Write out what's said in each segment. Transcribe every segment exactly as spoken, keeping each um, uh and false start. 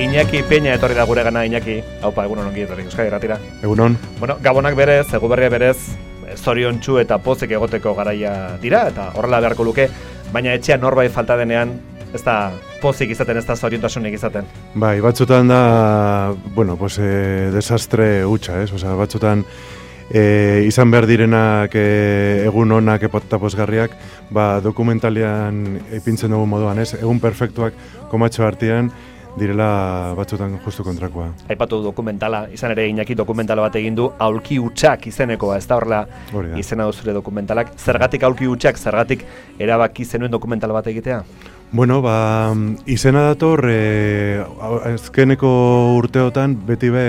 Iñaki Peña etorri da gure gana. Iñaki, haupa, egunon ongi etorri, Euskadi Irratira. Egunon. Bueno, Gabonak berez, Eguberria berez, zoriontsu eta pozik egoteko garaia dira, eta horrela beharko luke, baina etxean norbait falta denean, ez da pozik izaten, ez da zoriontasunik izaten. Bai, batzutan da, bueno, pues, eh, desastre hutsa, ez? Osea, batzutan eh, izan behar direnak eh, egun onak eta pozgarriak, ba, dokumentalian ipintzen dugu moduan, ez? Egun perfektuak komatxo artean, direla batzutan justu kontrakoa. Aipatu dokumentala, izan ere Iñaki dokumentala bat egin du, Aulki Hutsak izenekoa, ez da horrela izena duzure dokumentalak. Zergatik Aulki Hutsak, zergatik erabaki zenuen dokumental bat egitea? Bueno, ba, izena dator, eh, azkeneko urteotan, beti be,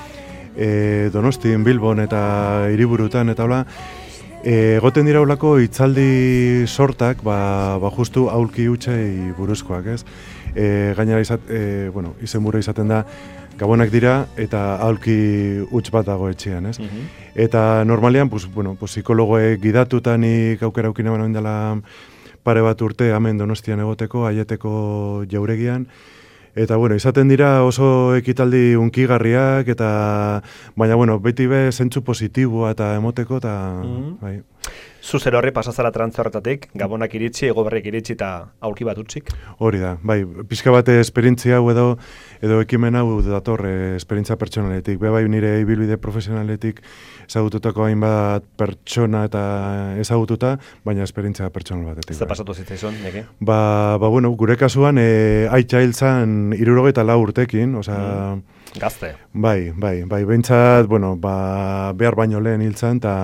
eh, Donostin, Bilbon eta hiriburutan eta hola, eh, egoten dira holako hitzaldi sortak, ba, ba justu Aulki Hutsei buruzkoak, ez? E, gainera izat, e, bueno, izenburu izaten da Gabonak dira eta aulki huts bat dago etxean, ez? Mm-hmm. Eta normalean, pues, bueno, pues, psikologoek gidatutanik aukera aukina banoen dela pare bat urte hemen Donostian egoteko, aieteko jauregian. Eta, bueno, izaten dira oso ekitaldi unkigarriak, eta baina, bueno, beti be zentzu positiboa eta emoteko, eta, mm-hmm. bai. Zuzer horri pasazara trantze horretatik, Gabonak iritsi, Eguberriak iritsi eta aulki bat utzik? Hori da, bai, pixka bat esperientzia hau edo, edo ekimen hau dator eh, esperientzia pertsonaletik. Be bai nire ibilbide profesionaletik ezagututako hainbat pertsona eta ezagututa, baina esperientzia pertsonal batetik. Ez da pasatu zitzaizun, neke? Ba, ba, bueno, gure kasuan e, aitza hiltzan hirurogeita lau urtekin, osea... Mm. Gazte. Bai, bai, bai, behintzat, bueno, ba, behar baino lehen hiltzan, eta...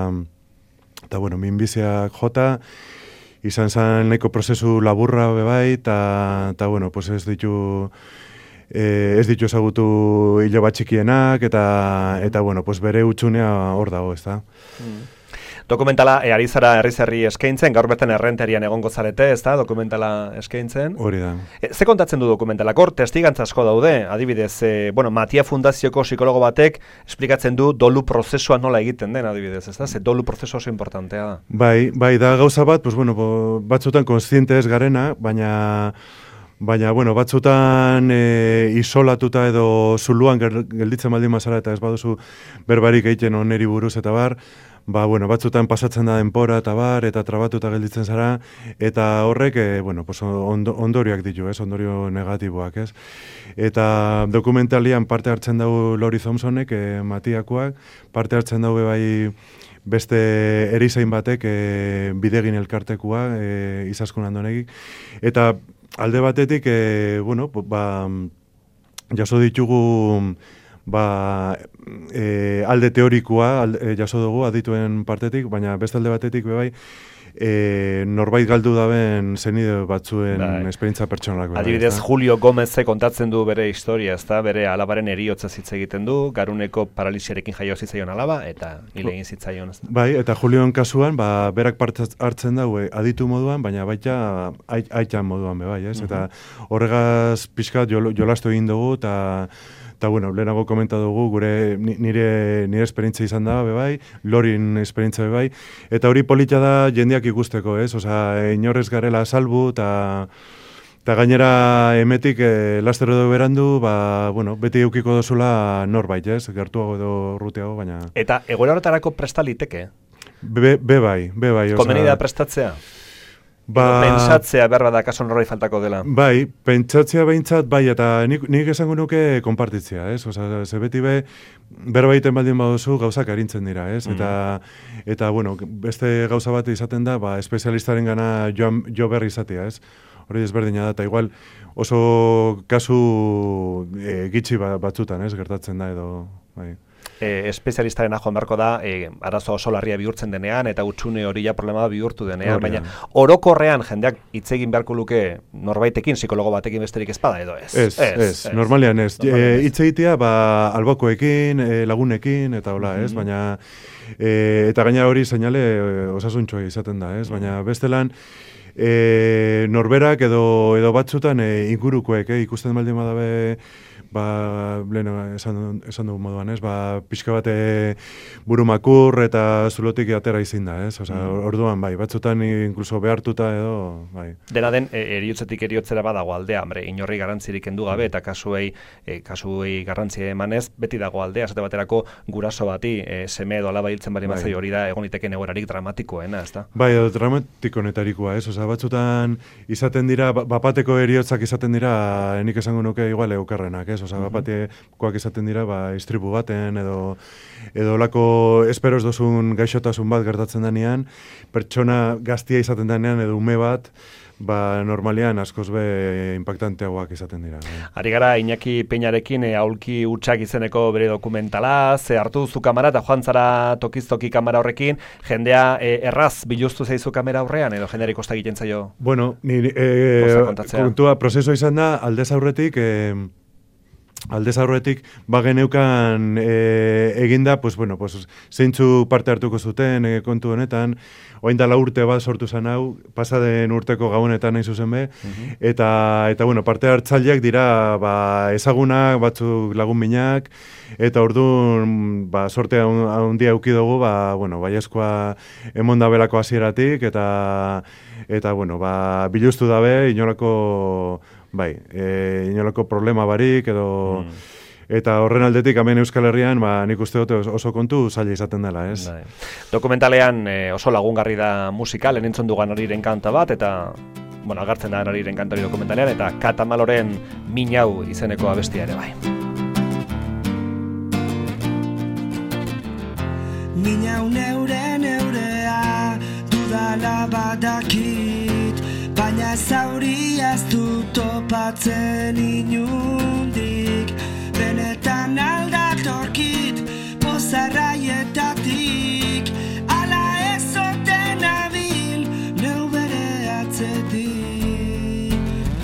Eta, bueno, minbiziak jota, izan zen nahiko prozesu laburra bebai, eta, eta bueno, pues ez ditu, eh, ez ditu ezagutu hilo bat txikienak, eta, eta, bueno, pues bere utxunea hor dago, ez da. Mm. Dokumentala, e, ari zara herri-zerri eskaintzen, gaur bertan errentarian egongo zarete, ez da, dokumentala eskaintzen. Hori da. E, ze kontatzen du dokumentalak? Hor, testigantza asko daude, adibidez, e, bueno, Matia Fundazioko psikologo batek esplikatzen du dolu prozesua nola egiten den, adibidez, ez da? Ze dolu prozesu oso importantea da. Bai, bai, da gauza bat, pues, bueno, batzutan kontziente ez garena, baina... Baina, bueno, batzutan e, isolatuta edo zuluan gelditzen baldin mazara eta ez baduzu berbarik egiten oneri buruz eta bar, ba, bueno, batzutan pasatzen da denpora eta bar, eta trabatuta gelditzen zara, eta horrek, e, bueno, pues ondo, ondorioak ditu, ez, ondorio negatiboak, ez. Eta dokumentalian parte hartzen dugu Lori Thompsonek, e, Matiakoak, parte hartzen dugu bai beste erizain batek, e, bidegin elkartekua, e, Izaskun Andonegik, eta alde batetik, e, bueno, ba, jaso ditugu ba, e, alde teorikoa alde, e, jaso dugu adituen partetik, baina beste alde batetik bebai, e, norbait galdu daben zenide batzuen bai. Esperientzia pertsonalak. Adibidez, bai, Julio Gomezek kontatzen du bere historia, ezta, bere alabaren eriotza hitz egiten du, garuneko paralisiarekin jaio zitzaion alaba, eta nile egin zitzaion. Ezta? Bai, eta Julioen kasuan, ba, berak parte hartzen daue aditu moduan, baina baita aitan moduan be bai, ez? Uh-huh. Eta horregaz pixkat jol, jolastu egin dugu, eta Eta, bueno, lehenago komenta dugu, gure nire, nire esperientzia izan da, bebai, Lorin esperientzia bebai, eta hori polita da jendeak ikusteko, ez? Osa, inorrez garela salbu, eta eta gainera emetik e, laster edo berandu, ba, bueno, beti eukiko dozula norbait, ez? Gertuago edo urrutiago, baina... Eta egoera horretarako presta liteke? Be, be bai, be bai. Komeni da prestatzea? Ba, pentsatzea behar da kaso norbait faltako dela. Bai, pentsatzea behintzat, bai, eta nik, nik esango nuke konpartitzea, ez? Osa, ze beti be, berbaiten baldin baduzu gauzak arintzen dira, ez? Mm. Eta, eta, bueno, beste gauza bat izaten da, ba, espezialistaren gana jo, jo berri izatea, ez? Hori ezberdina da, eta igual oso kasu e, gitxi batzutan, ez? Gertatzen da edo, bai. E, espezialistaren joan beharko da, e, arazo oso larria bihurtzen denean, eta utxune hori ja problema bihurtu denean, baina orokorrean jendeak hitz egin beharko luke norbaitekin, psikologo batekin besterik ez bada edo ez. Ez, ez, ez, ez. Normalean ez. E, hitz egitea, ba, albakoekin, e, lagunekin, eta hola, ez, mm-hmm. baina, e, eta gaina hori seinale e, osasuntxoa izaten da, ez, baina bestelan, e, norberak edo, edo batzutan e, ingurukoek, e, ikusten baldin badabe, ba, leheno esan, esan dugu moduan, ez? Ba, pixka bate burumakur eta zulotik atera izin da, ez? Osa, mm. orduan, bai, batzutan inkluso behartuta edo, bai. Dena den, e, eriotzetik eriotzera badago aldea, hombre, inorri garrantzirik kendu gabe, eta kasuei, e, kasuei garrantzia emanez, beti dago aldea, esate baterako guraso bati, e, seme edo alaba hiltzen bari mazai, hori da egoniteken egoerarik dramatikoena, ez da? Bai, edo dramatikonetarikoa, ez? Osa, batzutan izaten dira, bapateko eriotzak izaten dira, nik esango nuke igual eukerrenak, ez? Osa, bapatekoak izaten dira, ba, istripu baten, edo, edo lako esperos dozun gaixotasun bat gertatzen denean, pertsona gaztia izaten denean, edo ume bat, ba, normalian askoz be impactanteagoak izaten dira. Ne? Ari gara Iñaki Peñarekin e, aulki hutsak izeneko bere dokumentala, ze hartu duzu kamera eta joan zara tokiz-toki kamera horrekin, jendea e, erraz biluztu zaizu kamera horrean, edo jendeari kosta egiten zaio? Bueno, ni, e, kontua, prozeso izan da, aldez aurretik, e, aldez aurretik bageneukan e, eginda, pues, bueno, pues, zeintzu parte hartuko zuten e, kontu honetan, orain dela urte bat sortu zen hau, pasaden urteko gaunetan nahi zuzen be, uh-huh. eta, eta bueno, parte hartzaileak dira ba, ezagunak, batzuk lagun minak, eta orduan ba, sorte handia eduki dugu, ba, bueno, baiezkoa emon da belako hasieratik, eta, eta bueno, ba, biluztu dabe, inolako, bai, e, inolako problema barik, edo... Mm. Eta horren aldetik, hemen Euskal Herrian, ba, nik uste dut oso kontu zaila izaten dela, ez? Dai. Dokumentalean e, oso lagungarri da musika, lehen entzun dugan horiren kanta bat, eta, bueno, agartzen da horiren kanta hori dokumentalean, eta Katamaloren Minau izeneko abestia ere bai. Minau neure neurea, dudala badakit, baina zauria ez dut topatzen inundik. Benetan aldatorkit, pozarraietatik, ala ezoten abil, neu bere atzetik.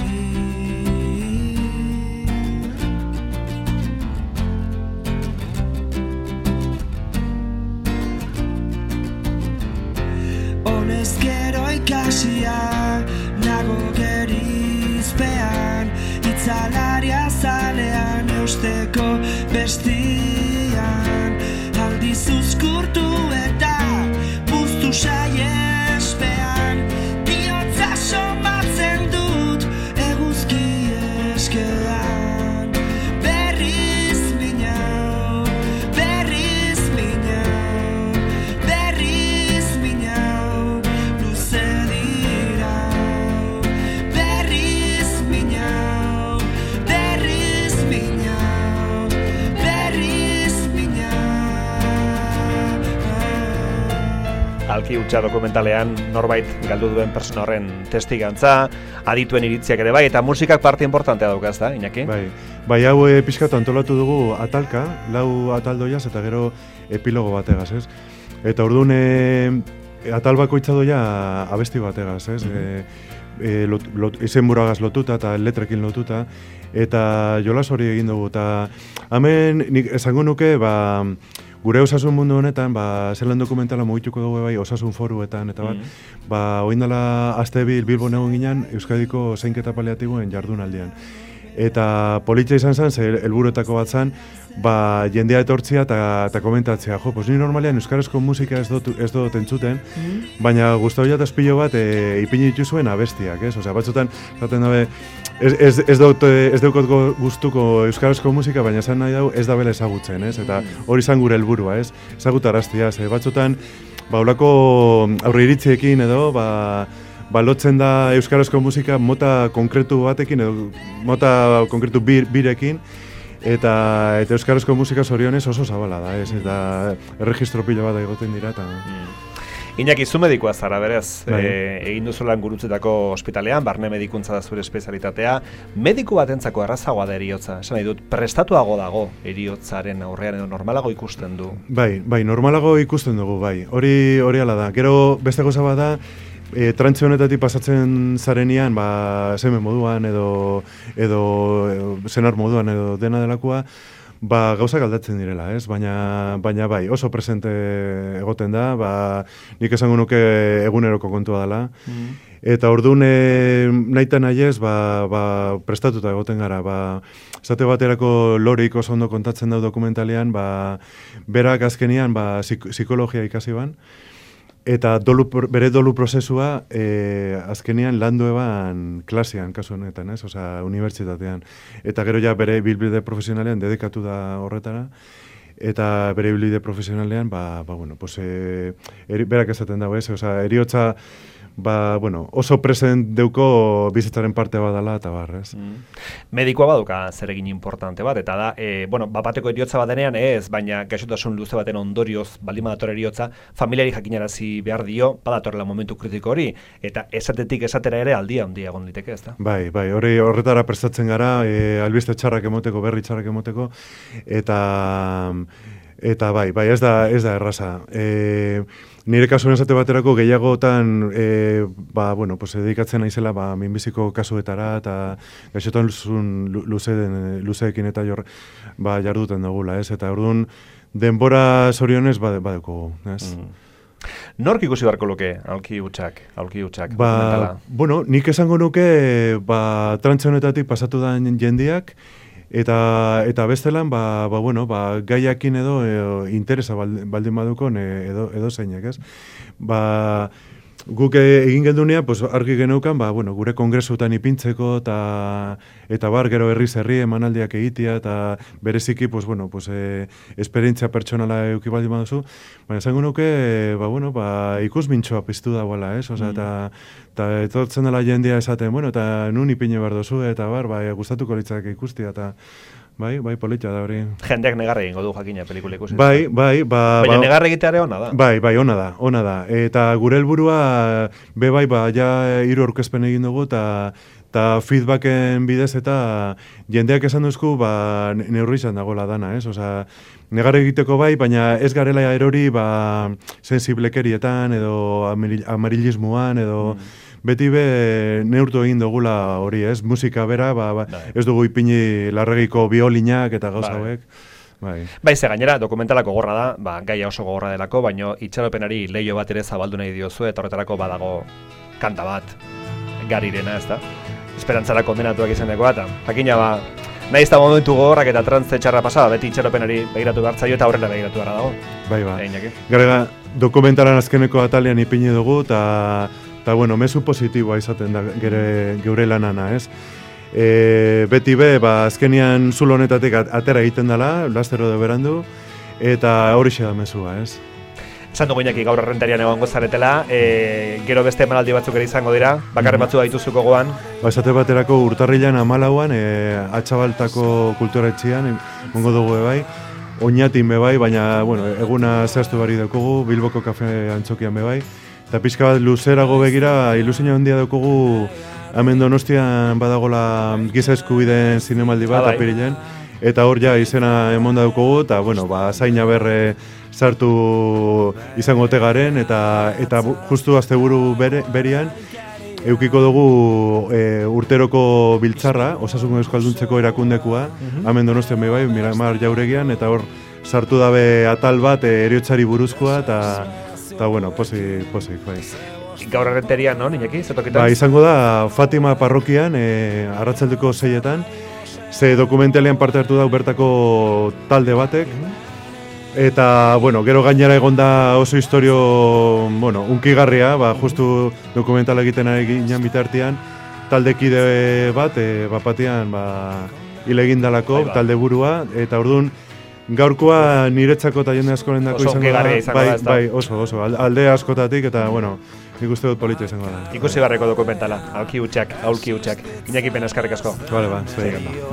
Honezkero ikasia, nago gerizpean, itzalaria zalean eusteko bestian, aldiz uzkurtu eta puztu saiespean, bihotza somatzen dut eguzki eskean. Berriz minau, berriz minau, berriz minau, luze dira. Berriz minau, berriz minau, berriz minau. Alki hutsa dokumentalean norbait galdu duen persona horren testigantza, adituen iritziak ere bai, eta musikak parte importantea daukaz da, Iñaki? Bai, bai hau e, pixkat antolatu dugu atalka, lau ataldoiaz eta gero epilogo bategaz, ez? Eta orduan e, atal bakoitza doia abesti bategaz, ez? Mm-hmm. e, e, lot, lot, izen buragaz lotuta eta letrekin lotuta, eta jolas hori egin dugu, eta hemen nik esango nuke, ba, gure osasun mundu honetan, ba, zelan dokumentala mugituko dugu bai osasun foruetan, eta bat, mm-hmm. ba, oindala aste bil Bilbon egon ginen, Euskadiko zainketa paliatiboen jardunaldian. Eta politxa izan zen, ze helburuetako bat zen, ba, jendea etortzia eta, eta komentatzea. Jo, pues ni normalean euskarazko musika ez dut, ez dut entzuten, mm. baina gustau jat azpilo bat e, ipini dituzuen abestiak, ez? Osea, batzutan, zaten dabe, ez, ez, ez, dut, ez daukot gustuko euskarazko musika, baina esan nahi dau ez da bela ezagutzen, ez? Eta hori izan gure helburua, ez? Ezagutaraztia, ze batzutan, ba, olako aurre iritziekin edo, ba, balotzen da euskarazko musika mota konkretu batekin edo mota konkretu bir, birekin eta eta euskarazko musika zorionez oso zabala da, ez? Eta erregistro pilo bat egoten dira eta mm. Iñaki, zu medikoa zara, berez, e, egin duzulan gurutzetako ospitalean, barne medikuntza da zure espezialitatea. Mediku batentzako errazagoa da eriotza, esan nahi dut, prestatuago dago eriotzaren aurrean edo normalago ikusten du? Bai, bai, normalago ikusten dugu, bai, hori hori ala da. Gero beste gauza bat da, E, trantze honetatik pasatzen zarenean, ba, seme moduan edo, edo, edo senar moduan edo dena delakoa, ba, gauzak aldatzen direla, ez? Baina, baina bai, oso presente egoten da, ba, nik esango nuke eguneroko kontua dela. Mm. Eta orduan e, naita nahi ez, ba, ba, prestatuta egoten gara, ba, esate baterako Lorik oso ondo kontatzen dau dokumentalean, ba, berak azkenian ba, psik psikologia ikasi ban, eta dolu, bere dolu prozesua e, azkenian landu eban klasean, kasu honetan, ez? Osea, unibertsitatean. Eta gero ja bere bilbide profesionalean dedikatu da horretara, eta bere bilbide profesionalean, ba, ba bueno, pues, e, eri, berak esaten dago, ez? Osea, eriotza, ba, bueno, oso present deuko bizitzaren parte badala eta barrez. Mm. Medikoa baduka zeregin importante bat, eta da, e, bueno, bapateko eriotza batenean ez, baina gaixotasun luze baten ondorioz baldin badator eriotza, familiari jakinarazi behar dio, badatorrela momentu kritiko hori, eta esatetik esatera ere aldia handia egon liteke, ezta? Bai, bai, hori horretara prestatzen gara, e, albiste txarrak emoteko, berri txarrak emoteko, eta... Eta bai, bai, ez da, ez da erraza. E, nire kasuan esate baterako gehiagotan, e, ba, bueno, pues, dedikatzen naizela, ba, minbiziko kasuetara, eta gaixotan luze, luzeekin eta jor, ba, jarduten dugula, ez? Eta orduan, denbora zorionez, ba, baduko, ez? Mm. Nork ikusi beharko luke, aulki hutsak, aulki hutsak, ba, dokumentala? Bueno, nik esango nuke, ba, trantze honetatik pasatu da jendiak, Eta eta bestelan ba, ba bueno, ba gaiakin edo e, interesa baldin badukon edo edo zeinek, ez? Ba guk egin geldunea, pues argi geneukan, ba bueno, gure kongresuetan ipintzeko eta eta bar gero herriz herri emanaldiak egitea eta bereziki pues bueno, pues e, esperientzia pertsonala eduki baldin baduzu, baina esango nuke, ba bueno, ba ikusmintxoa piztu dagoela, ez? Osea, eta eta etortzen dela jendea esaten, bueno, eta nun ipine behar dozu, eta bar, bai, gustatuko litzak ikustia, eta bai, bai, politia da hori. Jendeak negarre egingo du jakina pelikula ikusi. Bai, bai, ba... Baina ba, negarre egiteare ona da. Bai, bai, ona da, ona da. Eta gure helburua be bai, ba, ja hiru aurkezpen egin dugu, eta eta feedbacken bidez eta jendeak esan duzku, ba, neurri izan dagoela dana, ez? Osea, negar egiteko bai, baina ez garela erori, ba, sensiblekerietan, edo amarilismoan, edo... Mm. Beti be neurtu egin dugula hori, ez? Musika bera, ba, ba, ez dugu ipini larregiko biolinak eta gauza hauek. Bai. Bai, ze gainera, dokumentalako gogorra da, ba, gaia oso gogorra delako, baino itxaropenari leio bat ere zabaldu nahi diozu, eta horretarako badago kanta bat, garirena, ez da? Esperantzara kondenatuak izaneko bat, jakina ba, nahi ez da momentu gogorrak eta trantze txarra pasaba, beti itxaropenari begiratu behar zaio eta aurrera begiratu behar dago. Bai, ba. Garega, dokumentalan azkeneko atalian ipini dugu, eta eta, bueno, mezu positiboa izaten da gere, geure lanana, ez? E, beti be, ba, azkenian zulo honetatik atera egiten dela, lastero de berandu, eta hori xe da mezua, ez? Esan dugu inaki gaur errentarian egongo zaretela, e, gero beste emanaldi batzuk ere izango dira, bakarren batzu daituzuko goan. Ba, esate baterako urtarrilan amalauan, e, Atxabaltako kultura etxian, mongo dugu ebai, oinatin bebai, baina, bueno, eguna zehaztu bari dukugu, Bilboko kafe antzokian bebai, eta pixka bat luzerago begira, ilusina handia daukogu hemen Donostian badagola giza eskubideen zinemaldi bat, apirilen, eta hor ja izena emonda daukogu, eta bueno, ba, zaina berre sartu izango tegaren, eta eta justu asteburu bere, berian, eukiko dugu e, urteroko biltzarra, Osasun Euskalduntzeko erakundekua, mm-hmm. hemen Donostian bai, Miramar Jauregian, eta hor sartu dabe atal bat e, eriotzari buruzkoa, eta eta bueno, posi, posi, bai. Gaur errenteria, no, Iñaki? Zetoketan? Ba, izango da Fatima parrokian, e, arratsaldeko seietan, ze dokumentalean parte hartu dau bertako talde batek, eta, bueno, gero gainera egon da oso historio, bueno, unkigarria, ba, justu dokumentala egiten egin bitartean, taldekide bat, e, bapatian, ba, hile egin dalako, talde burua, eta orduan, gaurkoa niretzako eta jende askorendako izango da, izango bai, da, ez da? Bai, oso, oso, alde askotatik eta, bueno, nik uste dut polita izango da. Ikusi barreko dokumentala, aulki hutsak, aulki hutsak. Iñaki Pena eskarrik asko. Vale, ba, zuei.